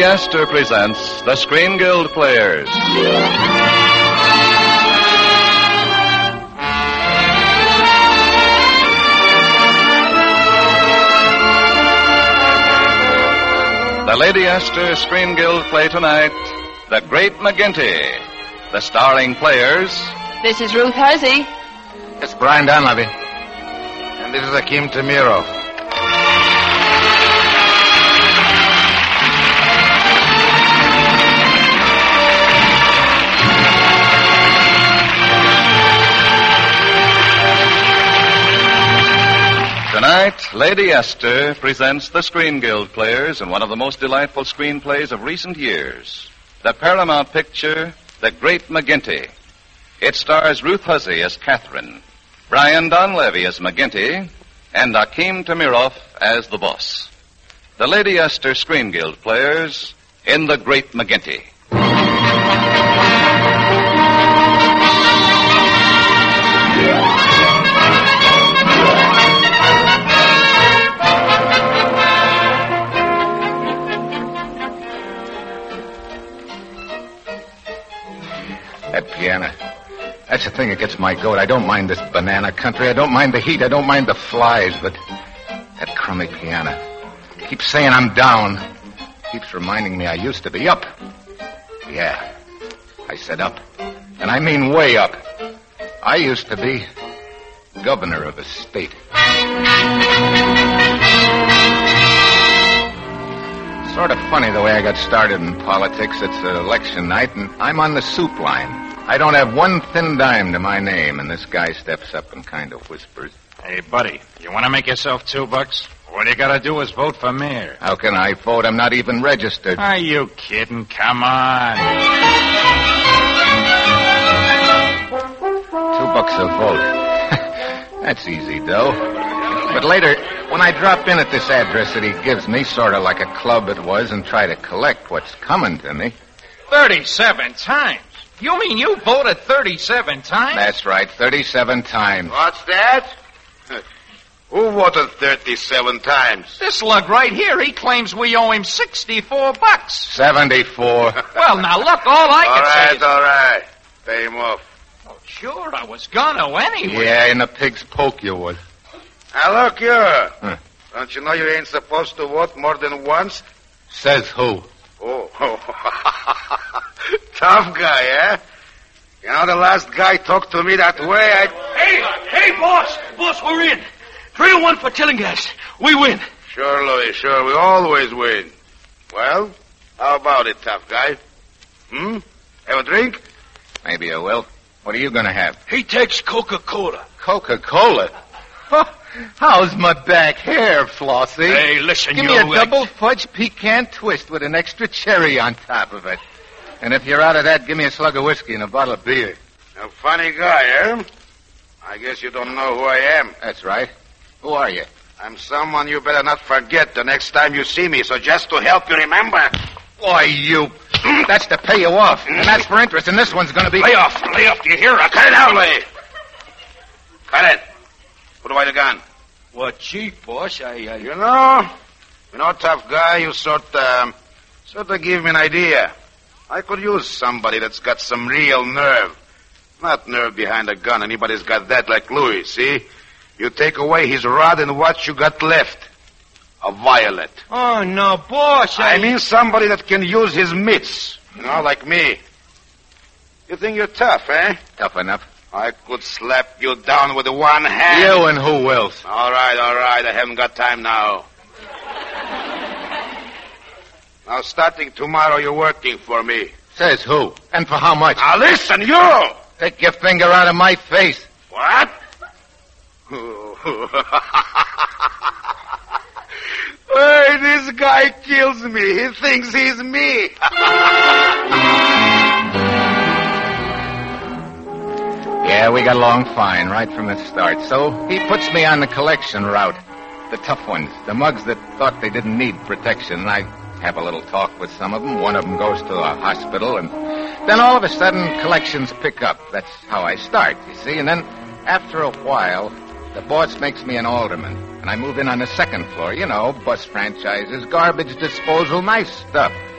Lady Esther presents the Screen Guild Players. The Lady Esther Screen Guild play tonight, The Great McGinty. The starring players... This is Ruth Huzzy. It's Brian Donlevy. And this is Akim Tamirov. Tonight, Lady Esther presents the Screen Guild Players in one of the most delightful screenplays of recent years. The Paramount picture, The Great McGinty. It stars Ruth Huzzy as Catherine, Brian Donlevy as McGinty, and Akim Tamirov as the boss. The Lady Esther Screen Guild Players in The Great McGinty. That piano. That's the thing that gets my goat. I don't mind this banana country. I don't mind the heat. I don't mind the flies. But that crummy piano keeps saying I'm down. Keeps reminding me I used to be up. Yeah, I said up. And I mean way up. I used to be governor of a state. Sort of funny the way I got started in politics. It's election night, and I'm on the soup line. I don't have one thin dime to my name, and this guy steps up and kind of whispers. Hey, buddy, you want to make yourself $2? All you got to do is vote for mayor. How can I vote? I'm not even registered. Are you kidding? Come on. $2 a vote. That's easy, though. But later, when I drop in at this address that he gives me, sort of like a club it was, and try to collect what's coming to me... 37 times? You mean you voted 37 times? That's right, 37 times. What's that? Who voted 37 times? This lug right here, he claims we owe him $64. 74. Well, now look, all I can say is... All right. Pay him off. Oh, sure, I was gonna anyway. Yeah, in the pig's poke you would. Now, look here. Don't you know you ain't supposed to vote more than once? Says who? Oh. Tough guy, eh? You know, the last guy talked to me that way, Hey, boss! Boss, we're in. 3-1 for Tillinghast. We win. Sure, Louis, sure. We always win. Well, how about it, tough guy? Have a drink? Maybe I will. What are you going to have? He takes Coca-Cola. Coca-Cola? How's my back hair, Flossie? Hey, listen, Give me a double fudge pecan twist with an extra cherry on top of it. And if you're out of that, give me a slug of whiskey and a bottle of beer. A funny guy, eh? I guess you don't know who I am. That's right. Who are you? I'm someone you better not forget the next time you see me, so just to help you remember. Why, you... That's to pay you off. And that's for interest, and this one's going to be... Lay off, do you hear? Cut it out, Lay. Cut it. Put away the gun. What, chief, boss? You know, tough guy, you sort of give me an idea. I could use somebody that's got some real nerve. Not nerve behind a gun. Anybody's got that like Louis, see? You take away his rod and what you got left? A violet. Oh, no, boss. I mean somebody that can use his mitts. You know, like me. You think you're tough, eh? Tough enough. I could slap you down with one hand. You and who else? All right. I haven't got time now. Now, starting tomorrow, you're working for me. Says who? And for how much? Now, listen, you! Take your finger out of my face. What? Hey, this guy kills me. He thinks he's me. Yeah, we got along fine right from the start. So he puts me on the collection route. The tough ones, the mugs that thought they didn't need protection. I have a little talk with some of them. One of them goes to a hospital, and then all of a sudden, collections pick up. That's how I start, you see. And then, after a while, the boss makes me an alderman, and I move in on the second floor. You know, bus franchises, garbage disposal, nice stuff.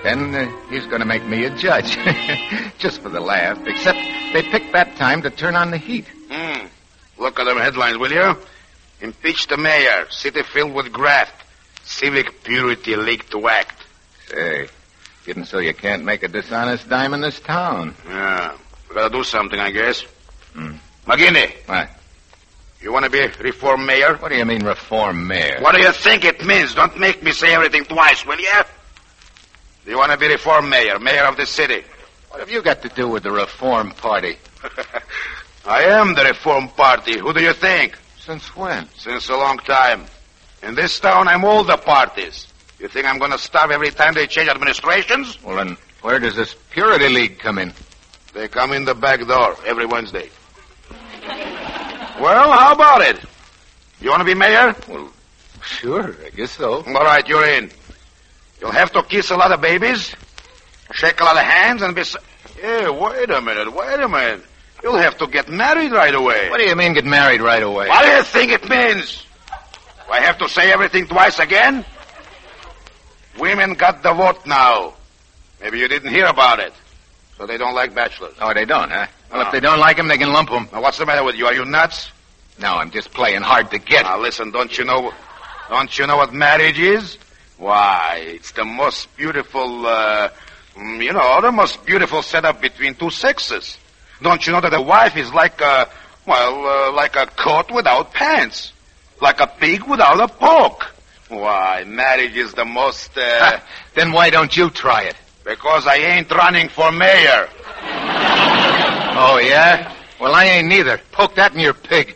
Then he's going to make me a judge. Just for the laugh. Except they picked that time to turn on the heat. Look at them headlines, will you? Impeach the mayor. City filled with graft. Civic purity leaked to act. Say, getting so you can't make a dishonest dime in this town. Yeah. We gotta do something, I guess. McGinty. What? You want to be reform mayor? What do you mean, reform mayor? What do you think it means? Don't make me say everything twice, will you? Do you want to be reform mayor, mayor of the city? What have you got to do with the Reform Party? I am the reform party. Who do you think? Since when? Since a long time. In this town, I'm all the parties. You think I'm going to stop every time they change administrations? Well, then, where does this Purity League come in? They come in the back door every Wednesday. Well, how about it? You want to be mayor? Well, sure, I guess so. All right, you're in. You'll have to kiss a lot of babies, shake a lot of hands, and be... Hey, wait a minute. You'll have to get married right away. What do you mean get married right away? What do you think it means? Do I have to say everything twice again? Women got the vote now. Maybe you didn't hear about it. So they don't like bachelors. Oh, they don't, huh? Well, No. if they don't like them, they can lump them. Now, what's the matter with you? Are you nuts? No, I'm just playing hard to get. Now, listen, don't you know what marriage is? Why, it's the most beautiful, the most beautiful setup between two sexes. Don't you know that a wife is like a coat without pants? Like a pig without a poke. Why, marriage is the most, Then why don't you try it? Because I ain't running for mayor. Oh, yeah? Well, I ain't neither. Poke that in your pig.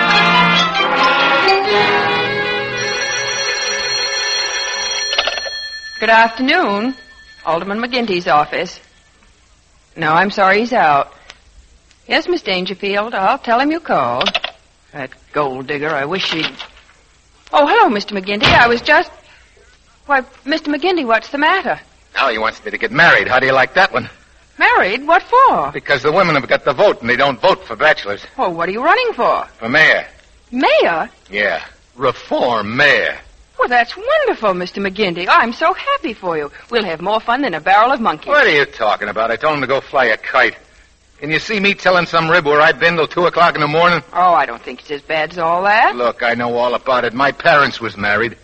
Good afternoon. Alderman McGinty's office. No, I'm sorry he's out. Yes, Miss Dangerfield, I'll tell him you called. That gold digger, I wish she'd... Oh, hello, Mr. McGinty. I was just... Why, Mr. McGinty, what's the matter? Now he wants me to get married. How do you like that one? Married? What for? Because the women have got the vote and they don't vote for bachelors. Oh, what are you running for? For mayor. Mayor? Yeah. Reform mayor. Well, that's wonderful, Mr. McGinty. I'm so happy for you. We'll have more fun than a barrel of monkeys. What are you talking about? I told him to go fly a kite. Can you see me telling some rib where I've been till 2 o'clock in the morning? Oh, I don't think it's as bad as all that. Look, I know all about it. My parents was married.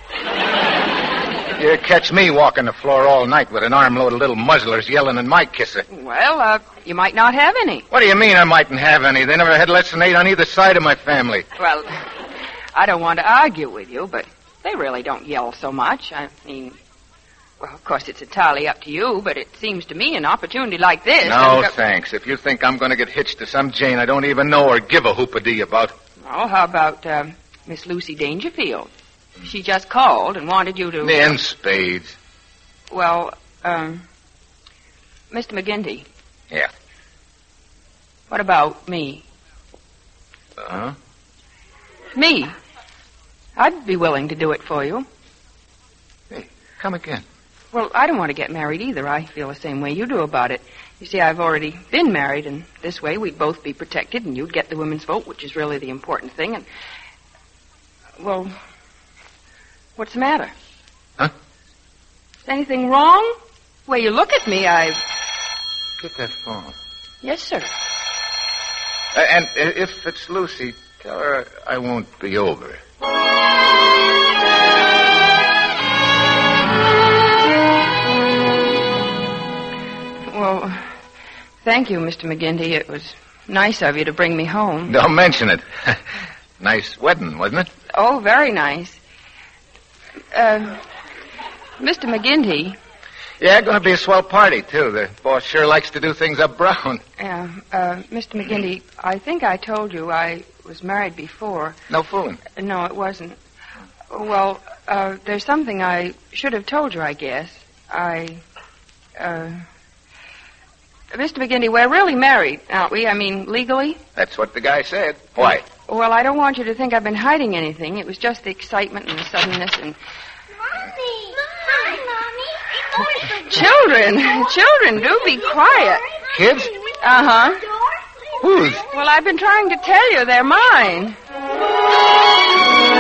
You catch me walking the floor all night with an armload of little muzzlers yelling at my kisser. Well, you might not have any. What do you mean I mightn't have any? They never had less than 8 on either side of my family. Well, I don't want to argue with you, but they really don't yell so much. I mean, well, of course, it's entirely up to you, but it seems to me an opportunity like this... No, thanks. If you think I'm going to get hitched to some Jane I don't even know or give a hoop-a-dee about. Oh, how about Miss Lucy Dangerfield? She just called and wanted you to... In spades. Well, Mr. McGinty. Yeah. What about me? Huh? Me. I'd be willing to do it for you. Hey, come again. Well, I don't want to get married either. I feel the same way you do about it. You see, I've already been married, and this way we'd both be protected, and you'd get the women's vote, which is really the important thing, and... Well, what's the matter? Huh? Is anything wrong? The way you look at me, Get that phone. Yes, sir. And if it's Lucy, tell her I won't be over. Well, thank you, Mr. McGinty. It was nice of you to bring me home. Don't mention it. Nice wedding, wasn't it? Oh, very nice. Mr. McGinty. Yeah, going to be a swell party, too. The boss sure likes to do things up brown. Mr. McGinty, I think I told you I was married before. No fooling. No, it wasn't. Well, there's something I should have told you, I guess. Mr. McGinty, we're really married, aren't we? I mean, legally? That's what the guy said. Why? Well, I don't want you to think I've been hiding anything. It was just the excitement and the suddenness and... Mommy! Hi, Mommy. Children, do be quiet. Kids? Uh-huh. Whose? Well, I've been trying to tell you they're mine.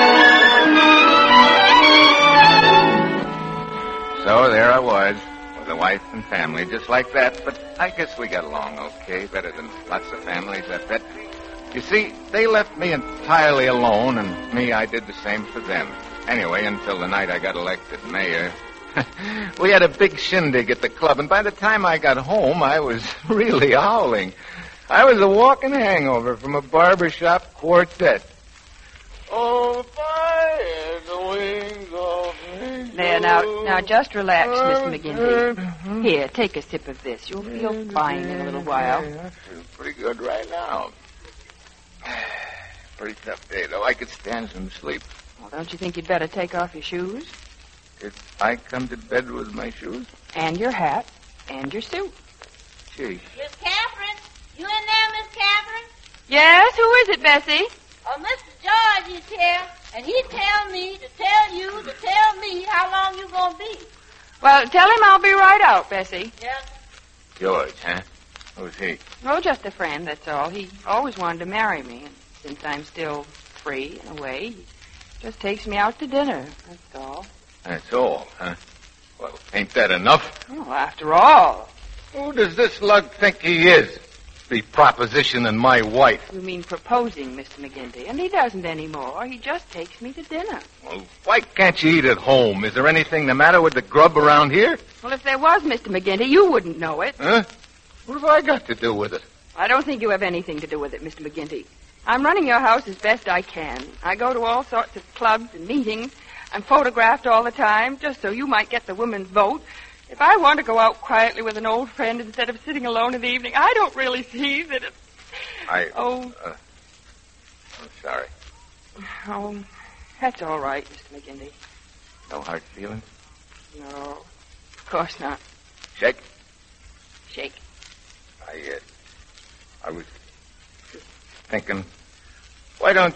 So there I was, with wife and family just like that, but I guess we got along okay, better than lots of families, I bet. You see, they left me entirely alone, and I did the same for them. Anyway, until the night I got elected mayor. We had a big shindig at the club, and by the time I got home, I was really howling. I was a walking hangover from a barbershop quartet. Oh, fire, the wings of me. There, now just relax, Mr. McGinty. Here, take a sip of this. You'll feel fine in a little while. I feel pretty good right now. Pretty tough day, though. I could stand some sleep. Well, don't you think you'd better take off your shoes? If I come to bed with my shoes? And your hat. And your suit. Gee. Miss Catherine? You in there, Miss Catherine? Yes, who is it, Bessie? Oh, Mr. George is here, and he tell me to tell you to tell me how long you gonna be. Well, tell him I'll be right out, Bessie. Yes. George, huh? Who's he? Oh, just a friend, that's all. He always wanted to marry me, and since I'm still free in a way, he just takes me out to dinner, that's all. That's all, huh? Well, ain't that enough? Oh, after all. Who does this lug think he is? The propositioning my wife. You mean proposing, Mr. McGinty, and he doesn't anymore. He just takes me to dinner. Well, why can't you eat at home? Is there anything the matter with the grub around here? Well, if there was, Mr. McGinty, you wouldn't know it. Huh? What have I got to do with it? I don't think you have anything to do with it, Mr. McGinty. I'm running your house as best I can. I go to all sorts of clubs and meetings. I'm photographed all the time, just so you might get the women's vote. If I want to go out quietly with an old friend instead of sitting alone in the evening, I don't really see that it's... I'm sorry. Oh, that's all right, Mr. McGinty. No hard feelings? No, of course not. Shake? Shake. I was thinking, why don't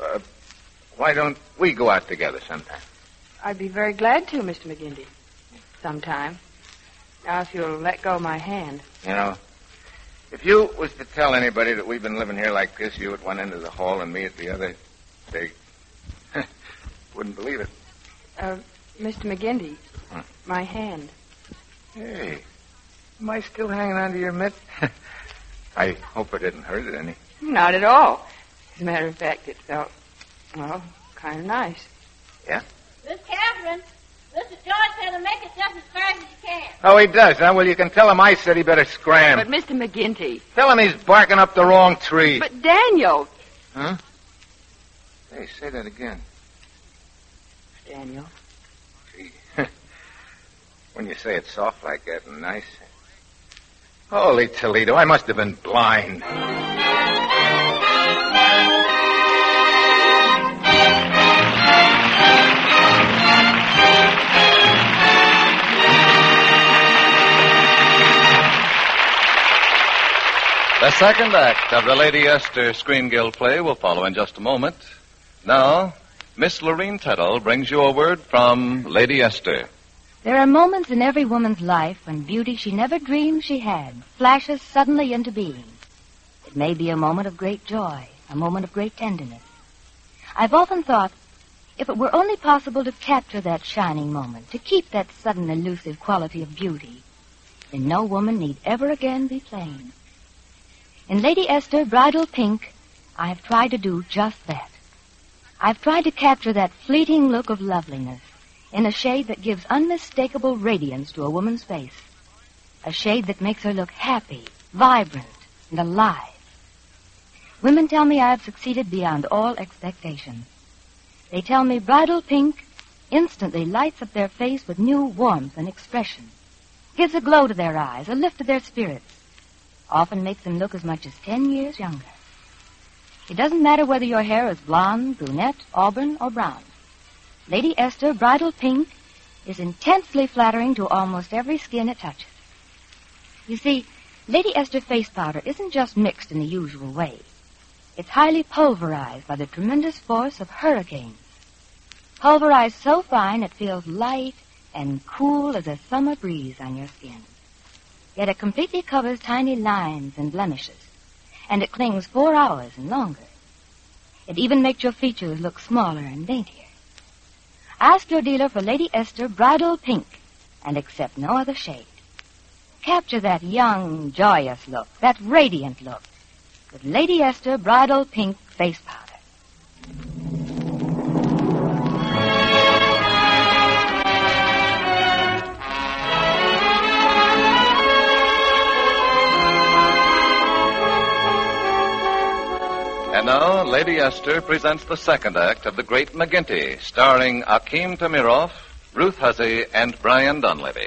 we go out together sometime? I'd be very glad to, Mr. McGinty. Sometime. Now, if you'll let go of my hand. You know, if you was to tell anybody that we've been living here like this, you at one end of the hall and me at the other, they wouldn't believe it. Mr. McGinty, my hand. Hey, am I still hanging on to your mitt? I hope I didn't hurt it any. Not at all. As a matter of fact, it felt, well, kind of nice. Yeah? Miss Catherine, Mr. George said to make it just as fast as you can. Oh, he does, huh? Well, you can tell him I said he better scram. But, Mr. McGinty... Tell him he's barking up the wrong tree. But, Daniel... Huh? Hey, say that again. Daniel. Gee. When you say it soft like that and nice... Holy Toledo, I must have been blind. The second act of the Lady Esther Screen Guild play will follow in just a moment. Now, Miss Lorene Tuttle brings you a word from Lady Esther. There are moments in every woman's life when beauty she never dreamed she had flashes suddenly into being. It may be a moment of great joy, a moment of great tenderness. I've often thought, if it were only possible to capture that shining moment, to keep that sudden elusive quality of beauty, then no woman need ever again be plain. In Lady Esther, Bridal Pink, I have tried to do just that. I've tried to capture that fleeting look of loveliness in a shade that gives unmistakable radiance to a woman's face. A shade that makes her look happy, vibrant, and alive. Women tell me I have succeeded beyond all expectation. They tell me Bridal Pink instantly lights up their face with new warmth and expression, gives a glow to their eyes, a lift to their spirits, often makes them look as much as 10 years younger. It doesn't matter whether your hair is blonde, brunette, auburn, or brown. Lady Esther Bridal Pink is intensely flattering to almost every skin it touches. You see, Lady Esther face powder isn't just mixed in the usual way. It's highly pulverized by the tremendous force of hurricanes. Pulverized so fine it feels light and cool as a summer breeze on your skin. Yet it completely covers tiny lines and blemishes, and it clings 4 hours and longer. It even makes your features look smaller and daintier. Ask your dealer for Lady Esther Bridal Pink and accept no other shade. Capture that young, joyous look, that radiant look, with Lady Esther Bridal Pink Face Powder. And now, Lady Esther presents the second act of The Great McGinty, starring Akim Tamirov, Ruth Hussey, and Brian Donlevy.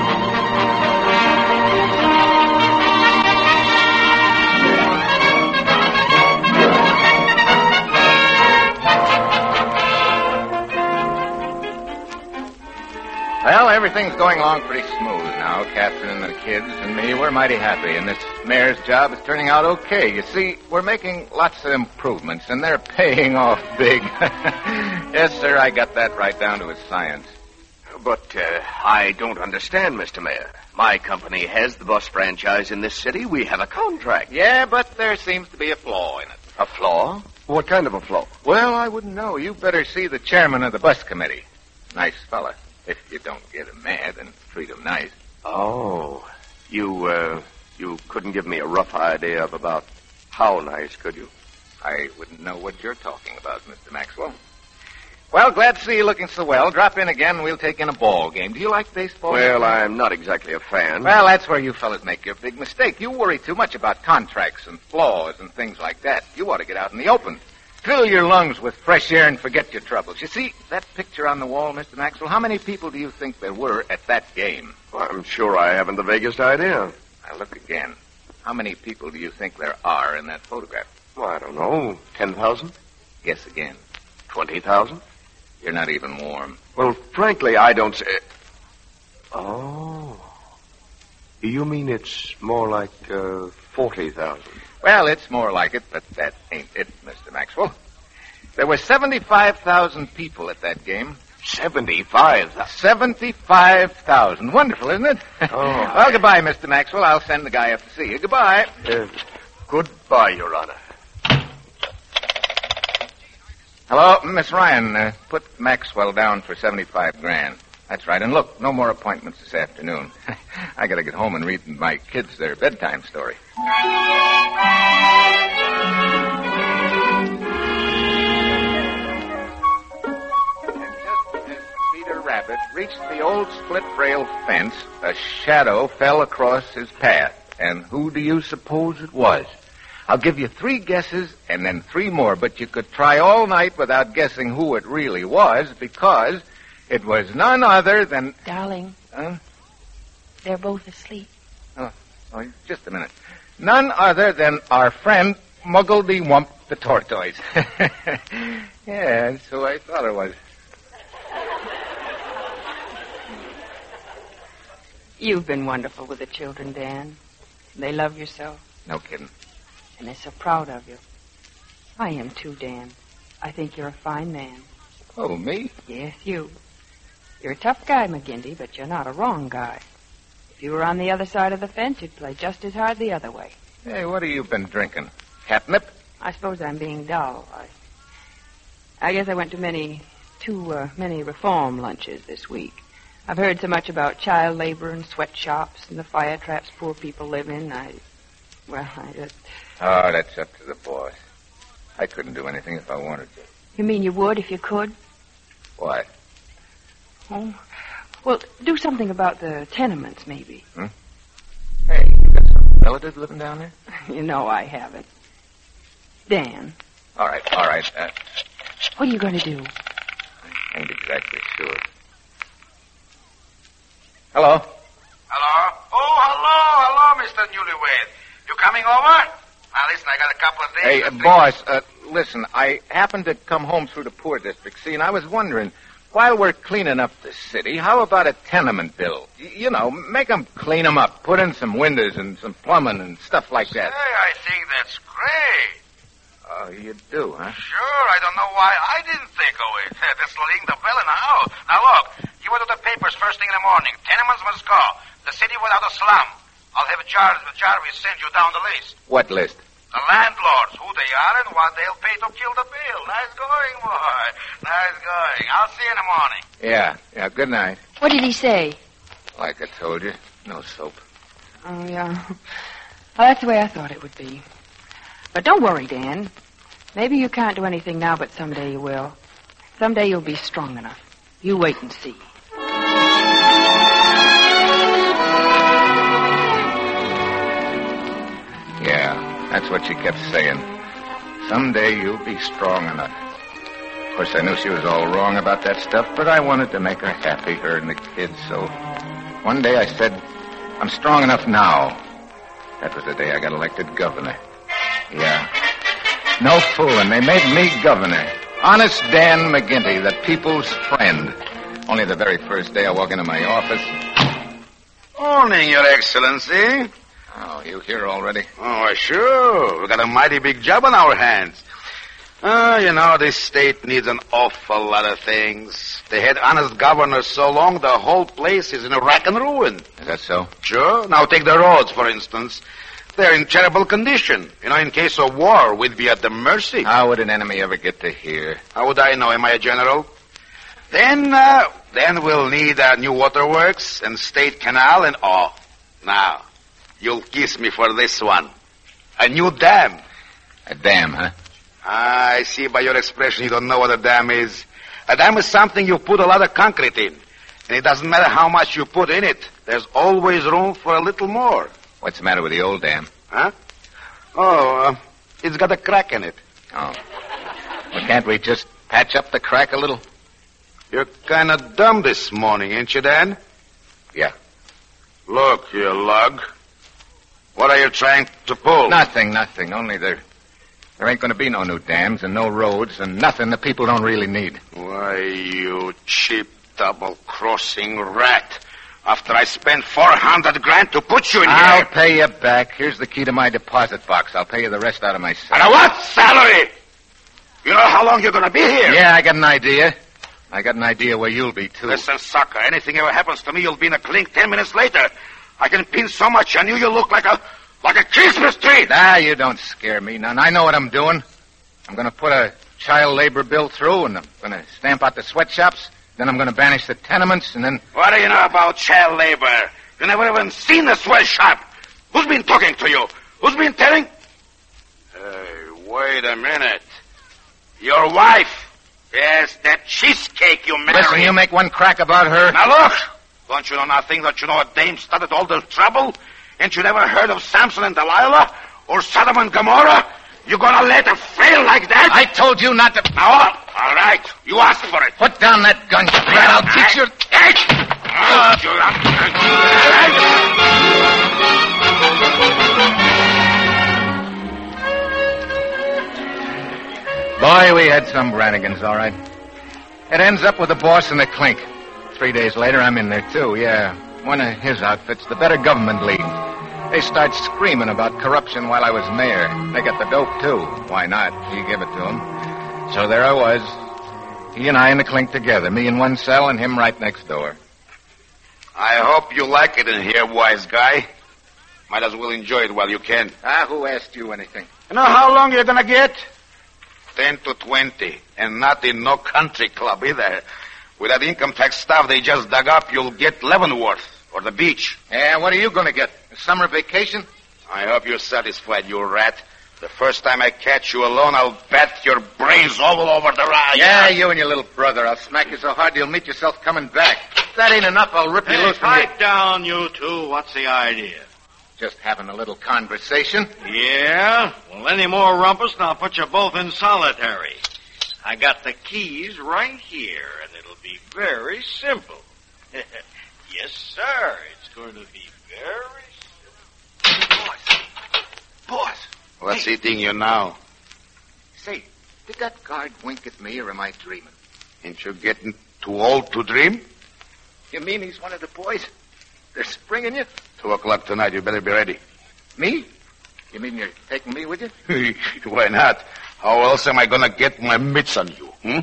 Well, everything's going along pretty smooth now. Catherine and the kids and me, we're mighty happy, and this mayor's job is turning out okay. You see, we're making lots of improvements, and they're paying off big. Yes, sir, I got that right down to a science. But I don't understand, Mr. Mayor. My company has the bus franchise in this city. We have a contract. Yeah, but there seems to be a flaw in it. A flaw? What kind of a flaw? Well, I wouldn't know. You better see the chairman of the bus committee. Nice fella. If you don't get him mad and treat him nice. Oh. You couldn't give me a rough idea of about how nice, could you? I wouldn't know what you're talking about, Mr. Maxwell. Well, glad to see you looking so well. Drop in again and we'll take in a ball game. Do you like baseball? Well, I'm not exactly a fan. Well, that's where you fellas make your big mistake. You worry too much about contracts and flaws and things like that. You ought to get out in the open. Fill your lungs with fresh air and forget your troubles. You see, that picture on the wall, Mr. Maxwell, how many people do you think there were at that game? Well, I'm sure I haven't the vaguest idea. Now, look again. How many people do you think there are in that photograph? Well, I don't know. 10,000? Guess again. 20,000? You're not even warm. Well, frankly, I don't say... Oh. You mean it's more like 40,000? Well, it's more like it, but that ain't it, Mr. Maxwell. There were 75,000 people at that game. 75,000? 75,000. Wonderful, isn't it? Oh. Well, goodbye, Mr. Maxwell. I'll send the guy up to see you. Goodbye. Goodbye, Your Honor. Hello, Miss Ryan. Put Maxwell down for 75 grand. That's right. And look, no more appointments this afternoon. I gotta get home and read my kids their bedtime story. And just as Peter Rabbit reached the old split-rail fence, a shadow fell across his path. And who do you suppose it was? I'll give you 3 guesses and then 3 more, but you could try all night without guessing who it really was, because it was none other than... Darling. Huh? They're both asleep. Oh, just a minute. None other than our friend Muggledy Wump the tortoise. Yeah, that's who I thought it was. You've been wonderful with the children, Dan. They love you so. No kidding. And they're so proud of you. I am too, Dan. I think you're a fine man. Oh, me? Yes, you. You're a tough guy, McGinty, but you're not a wrong guy. If you were on the other side of the fence, you'd play just as hard the other way. Hey, what have you been drinking? Catnip? I suppose I'm being dull. I guess I went to too many reform lunches this week. I've heard so much about child labor and sweatshops and the fire traps poor people live in. I just... Oh, that's up to the boss. I couldn't do anything if I wanted to. You mean you would if you could? Why? Oh, well, do something about the tenements, maybe. Hey, you got some relatives living down there? You know I haven't. Dan. All right. What are you going to do? I ain't exactly sure. Hello? Hello? Oh, hello, Mr. Newlywed. You coming over? Now, listen, I got a couple of days... Hey, boss, listen, I happened to come home through the poor district, see, and I was wondering, while we're cleaning up the city, how about a tenement bill? You know, make them clean them up, put in some windows and some plumbing and stuff like that. Hey, I think that's great. Oh, you do, huh? Sure, I don't know why I didn't think of it. That's ringing the bell in the house. Now, look, you went to the papers first thing in the morning. Tenements must go. The city without a slum. I'll have Jarvis send you down the list. What list? The landlords, who they are and what they'll pay to kill the bill. Nice going, boy. Nice going. I'll see you in the morning. Yeah, good night. What did he say? Like I told you, no soap. Oh, yeah. Well, that's the way I thought it would be. But don't worry, Dan. Maybe you can't do anything now, but someday you will. Someday you'll be strong enough. You wait and see. Yeah, that's what she kept saying. Someday you'll be strong enough. Of course, I knew she was all wrong about that stuff, but I wanted to make her happy, her and the kids, so one day I said, I'm strong enough now. That was the day I got elected governor. Yeah. No fooling. They made me governor. Honest Dan McGinty, the people's friend. Only the very first day I walk into my office. Morning, Your Excellency. Oh, you here already? Oh, sure. We got a mighty big job on our hands. This state needs an awful lot of things. They had honest governors so long, the whole place is in a rack and ruin. Is that so? Sure. Now take the roads, for instance. They're in terrible condition. In case of war, we'd be at the mercy. How would an enemy ever get to here? How would I know? Am I a general? Then we'll need new waterworks and state canal and now, you'll kiss me for this one. A new dam. A dam, huh? I see by your expression you don't know what a dam is. A dam is something you put a lot of concrete in. And it doesn't matter how much you put in it. There's always room for a little more. What's the matter with the old dam? Huh? It's got a crack in it. Oh. Well, can't we just patch up the crack a little? You're kind of dumb this morning, ain't you, Dan? Yeah. Look, you lug. What are you trying to pull? Nothing. Only there ain't going to be no new dams and no roads and nothing the people don't really need. Why, you cheap double-crossing rat. After I spent $400,000 to put you in here. I'll pay you back. Here's the key to my deposit box. I'll pay you the rest out of my salary. And what salary? You know how long you're going to be here? Yeah, I got an idea. I got an idea where you'll be, too. Listen, sucker, anything ever happens to me, you'll be in a clink 10 minutes later. I can pin so much on you, you'll look like a Christmas tree. You don't scare me none. I know what I'm doing. I'm going to put a child labor bill through, and I'm going to stamp out the sweatshops. Then I'm going to banish the tenements, and then... What do you know about child labor? You never even seen the sweatshop. Who's been talking to you? Who's been telling? Hey, wait a minute. Your wife. Yes, that cheesecake you married. Listen, you make one crack about her. Now look! Don't you know nothing? Don't you know a dame started all the trouble? Ain't you never heard of Samson and Delilah? Or Sodom and Gomorrah? You gonna let her fail like that? I told you not to... Now, all right. You asked for it. Put down that gun, you rat. I'll teach you... Boy, we had some Brannigans, all right. It ends up with the boss and the clink. 3 days later, I'm in there, too, yeah. One of his outfits, the Better Government League. They start screaming about corruption while I was mayor. They got the dope, too. Why not? He gave it to them. So there I was. He and I in the clink together. Me in one cell and him right next door. I hope you like it in here, wise guy. Might as well enjoy it while you can. Who asked you anything? You know how long you're gonna get? 10 to 20. And not in no country club either. With that income tax stuff they just dug up, you'll get Leavenworth. Or the beach. Yeah, what are you going to get? A summer vacation? I hope you're satisfied, you rat. The first time I catch you alone, I'll bat your brains all over the ride. Yeah, you and your little brother. I'll smack you so hard you'll meet yourself coming back. If that ain't enough, I'll rip you loose from you. Pipe down, you two. What's the idea? Just having a little conversation. Yeah? Well, any more rumpus, and I'll put you both in solitary. I got the keys right here, and it'll be very simple. Yes, sir. It's going to be very simple. Boss. What's eating you now? Say, did that guard wink at me, or am I dreaming? Ain't you getting too old to dream? You mean he's one of the boys? They're springing you? 2:00 tonight. You better be ready. Me? You mean you're taking me with you? Why not? How else am I going to get my mitts on you,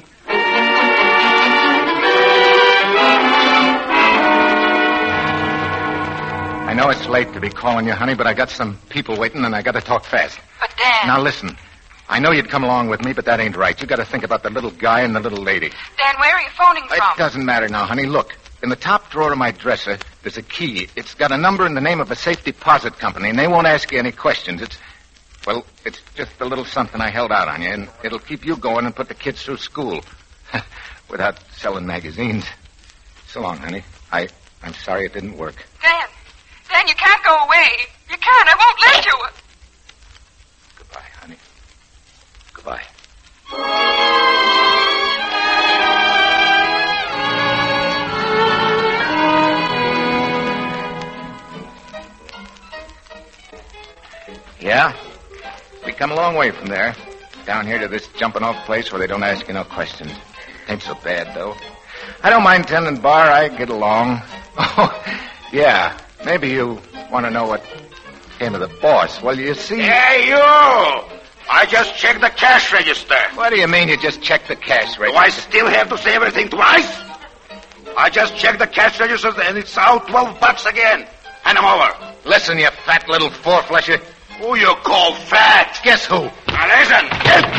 I know it's late to be calling you, honey, but I got some people waiting, and I got to talk fast. But, Dan... Now, listen. I know you'd come along with me, but that ain't right. You got to think about the little guy and the little lady. Dan, where are you phoning from? It doesn't matter now, honey. Look, in the top drawer of my dresser, there's a key. It's got a number and the name of a safe deposit company, and they won't ask you any questions. It's just a little something I held out on you, and it'll keep you going and put the kids through school without selling magazines. So long, honey. I'm sorry it didn't work. Dan, you can't go away. You can't. I won't let you. Goodbye, honey. Goodbye. Yeah? We come a long way from there. Down here to this jumping-off place where they don't ask you no questions. Ain't so bad, though. I don't mind tending bar. I get along. Oh, yeah. Maybe you want to know what came of the boss. Well, you see... Hey, you! I just checked the cash register. What do you mean you just checked the cash register? Do I still have to say everything twice? I just checked the cash register, and it's out $12 again. Hand them over. Listen, you fat little four-flesher. Who you call fat? Guess who? Now listen.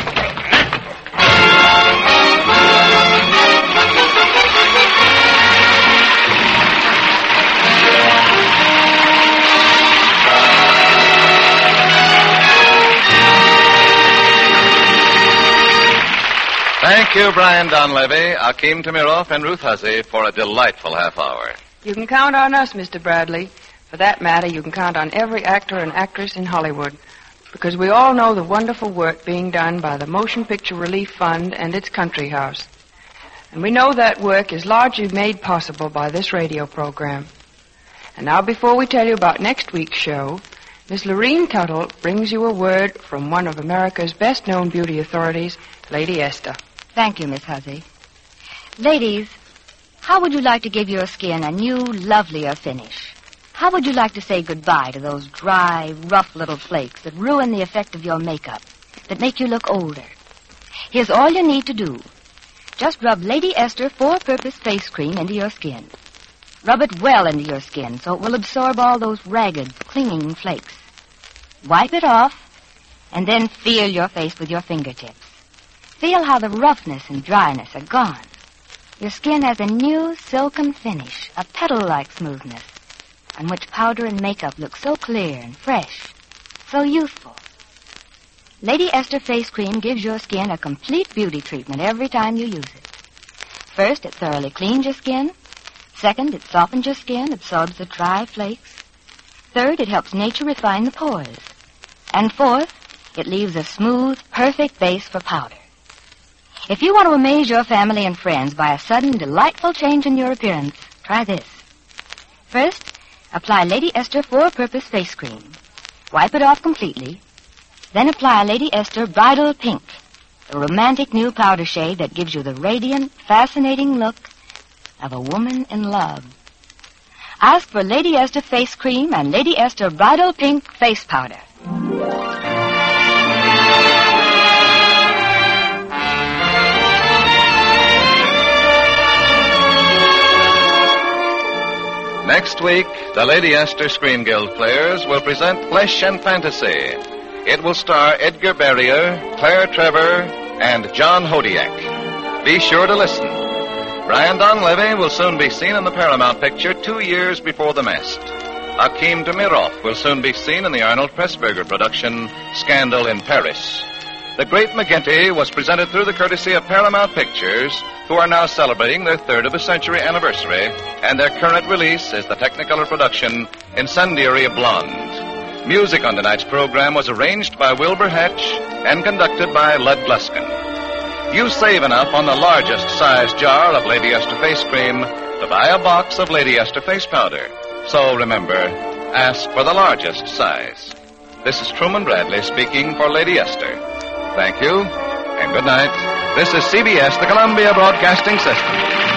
Thank you, Brian Donlevy, Akim Tamirov, and Ruth Huzzy for a delightful half hour. You can count on us, Mr. Bradley. For that matter, you can count on every actor and actress in Hollywood, because we all know the wonderful work being done by the Motion Picture Relief Fund and its Country House. And we know that work is largely made possible by this radio program. And now, before we tell you about next week's show, Miss Lorene Tuttle brings you a word from one of America's best-known beauty authorities, Lady Esther. Thank you, Miss Huzzy. Ladies, how would you like to give your skin a new, lovelier finish? How would you like to say goodbye to those dry, rough little flakes that ruin the effect of your makeup, that make you look older? Here's all you need to do. Just rub Lady Esther 4-Purpose Face Cream into your skin. Rub it well into your skin so it will absorb all those ragged, clinging flakes. Wipe it off, and then feel your face with your fingertips. Feel how the roughness and dryness are gone. Your skin has a new, silken finish, a petal-like smoothness, on which powder and makeup look so clear and fresh, so youthful. Lady Esther Face Cream gives your skin a complete beauty treatment every time you use it. First, it thoroughly cleans your skin. Second, it softens your skin, absorbs the dry flakes. Third, it helps nature refine the pores. And fourth, it leaves a smooth, perfect base for powder. If you want to amaze your family and friends by a sudden, delightful change in your appearance, try this. First, apply Lady Esther 4-Purpose Face Cream. Wipe it off completely. Then apply Lady Esther Bridal Pink, the romantic new powder shade that gives you the radiant, fascinating look of a woman in love. Ask for Lady Esther Face Cream and Lady Esther Bridal Pink Face Powder. Next week, the Lady Esther Screen Guild players will present Flesh and Fantasy. It will star Edgar Barrier, Claire Trevor, and John Hodiak. Be sure to listen. Brian Donlevy will soon be seen in the Paramount picture 2 years before the mast. Akim Tamirov will soon be seen in the Arnold Pressburger production, Scandal in Paris. The Great McGinty was presented through the courtesy of Paramount Pictures, who are now celebrating their third of a century anniversary, and their current release is the Technicolor production, Incendiary Blonde. Music on tonight's program was arranged by Wilbur Hatch and conducted by Lud Gluskin. You save enough on the largest size jar of Lady Esther Face Cream to buy a box of Lady Esther Face Powder. So remember, ask for the largest size. This is Truman Bradley speaking for Lady Esther. Thank you, and good night. This is CBS, the Columbia Broadcasting System.